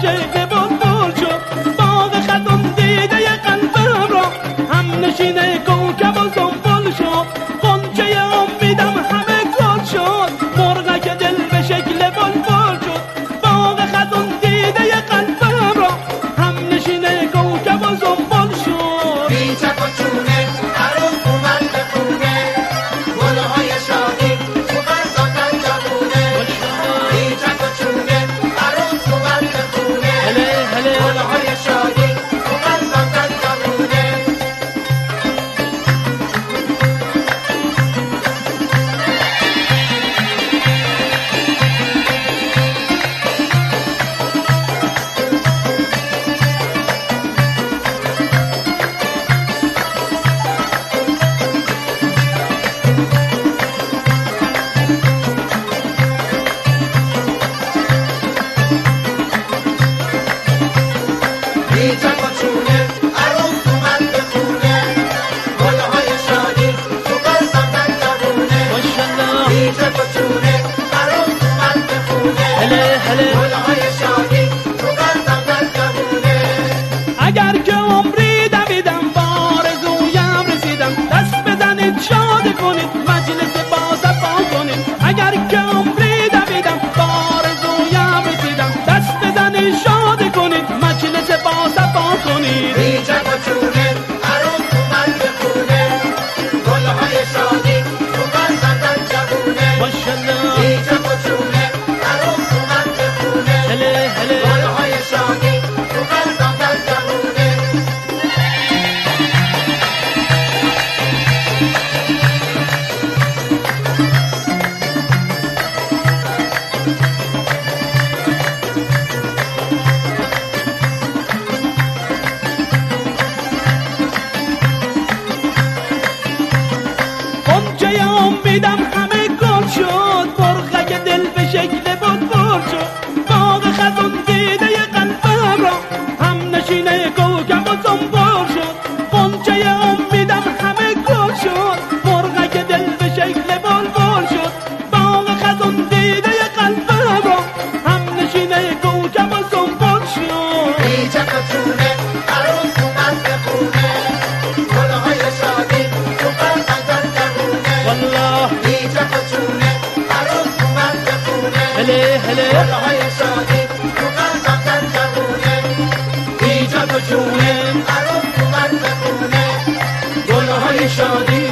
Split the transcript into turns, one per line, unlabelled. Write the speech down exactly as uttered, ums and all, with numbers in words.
شکل بلبل شد. باغ خزان دیده قلبم را هم نشین کوکب و سنبل شد. غنچه امیدم همه گل شد، مرغک دل به شکل بلبل شد. باغ خزان دیده قلبم را هم نشین کوکب و سنبل شد.
بی چک و چونه عروس اومد به خونه، گلهای شادی تو قلبم جوونه. بی چک و چونه عروس اومد به خونه، گلهای شادی تو قلبم جوونه. بی چک و چونه عروس اومد به خونه، گلهای شادی تو قلبم جوونه. بی چک و چونه عروس اومد به خونه، گلهای شادی تو قلبم جوونه.
اگر که عمری دویدم بارزویم رسیدم، دست بزنید شاد کنید مجلس با صفا کنید. اگر که عمری دویدم بارزویم رسیدم، دست بزنید شاد کنید مجلس با صفا کنید.
بی چک و چونه عروس اومد به خونه، گلهای شادی تو قلبم جوونه. بی چک و چونه عروس اومد به خونه، گلهای شادی تو قلبم جوونه.
غنچه امیدم همه گل شد، مرغک دل به شکل بلبل شد. باغ خزان دیده قلبم را هم نشین کوکب و سنبل شد. غنچه امیدم همه گل شد، مرغک دل به شکل بلبل شد. باغ خزان دیده قلبم را هم نشین کوکب و سنبل شد.
بی چک و چونه عروس اومد به خونه، گلهای شادی تو قلبم جوونه.
والله
بی چک و چونه عروس اومد به خونه،
هله هله
گلهای شادی تو قلبم جوونه. بی چک و چونه عروس اومد به خونه، گلهای شادی